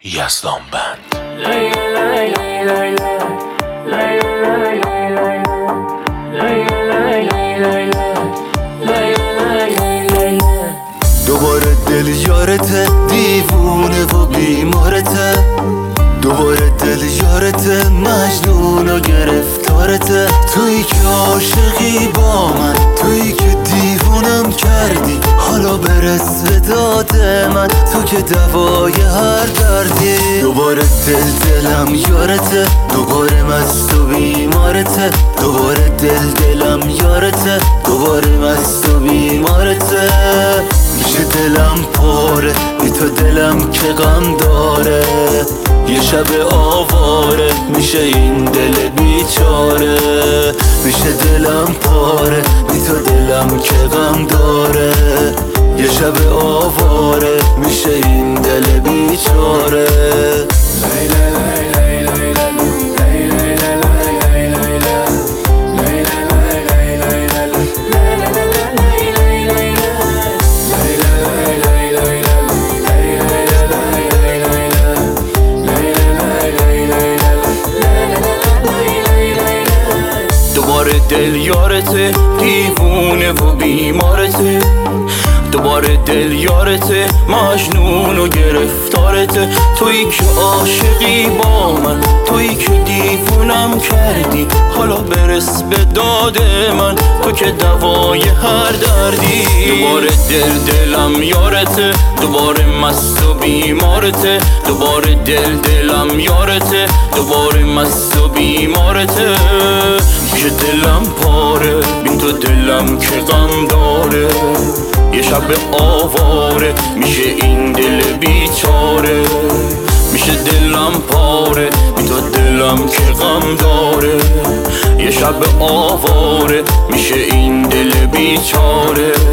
یزدان بند. دوباره دل یارته، دیوونه و بیمارته. دوباره دل یارته، مجنون و گرفتارته. تویی که عاشقی با من، تویی که دیوونم کردی. حالا برس به داد من، تو که دوای هر دردی. دوباره دلم یارته، دوباره مست و بیمارته. دوباره دلم یارته، دوباره مست و بیمارته. میشه دلم پاره، بی تو دلم که غم داره. یه شب آواره، میشه این دل بیچاره. میشه دلم پاره، بی تو دلم که غم داره. یه شب آواره، میشه این دل بیچاره. دوباره دل یارته، دیوونه و بیمارته. دوباره دل یارته، مجنون و گرفتارته. تویی که عاشقی با من، تویی که دیوونم کردی. حالا برس به داد من، تو که دوای هر دردی. دوباره دلم یارته، دوباره مست و بیمارته. دوباره دلم یارته، دوباره مست و بیمارته. میشه دلم پاره، بین تو دلم که غم داره. یه شب آواره، میشه این دل بیچاره. میشه دلم پاره، بی تو دلم که غم داره. یه شب آواره، میشه این دل بیچاره.